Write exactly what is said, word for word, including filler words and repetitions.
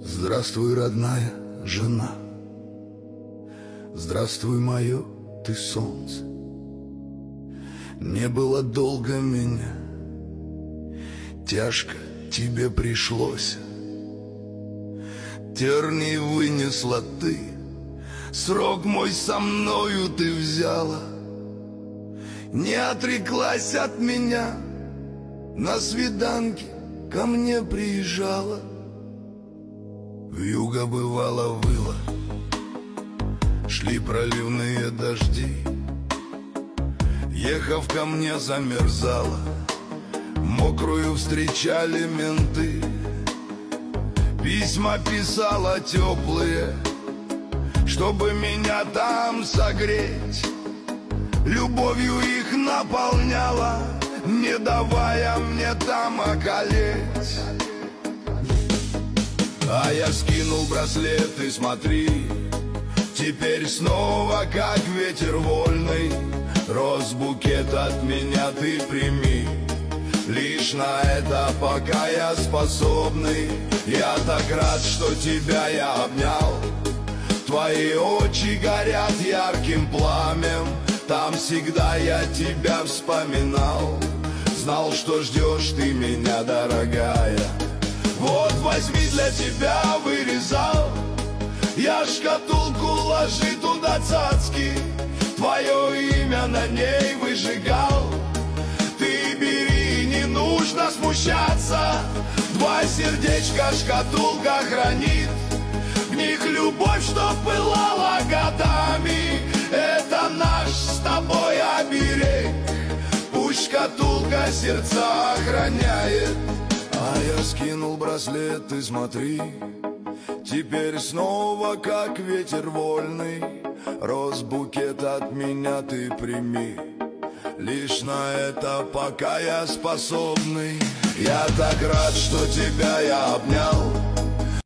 Здравствуй, родная жена, здравствуй, мое ты солнце. Не было долго меня, тяжко тебе пришлось. Терний вынесла ты, срок мой со мною ты взяла. Не отреклась от меня, на свиданки ко мне приезжала. Вьюга бывало выла, шли проливные дожди. Ехав ко мне замерзала, мокрую встречали менты. Письма писала теплые, чтобы меня там согреть. Любовью их наполняла, не давая мне там околеть. А я скинул браслет и смотри, теперь снова как ветер вольный. Росбукет от меня ты прими, лишь на это пока я способный. Я так рад, что тебя я обнял. Твои очи горят ярким пламем, там всегда я тебя вспоминал. Знал, что ждешь ты меня, дорогая. Вот возьми, для тебя вырезал я шкатулку, ложи туда цацки. Твое имя на ней выжигал. Ты бери, не нужно смущаться. Два сердечка шкатулка хранит, в них любовь, что пылала годами. Это наш с тобой оберег, пусть шкатулка сердца охраняет. А я скинул браслет и смотри, теперь снова как ветер вольный. Росбукет от меня ты прими, лишь на это пока я способный. Я так рад, что тебя я обнял.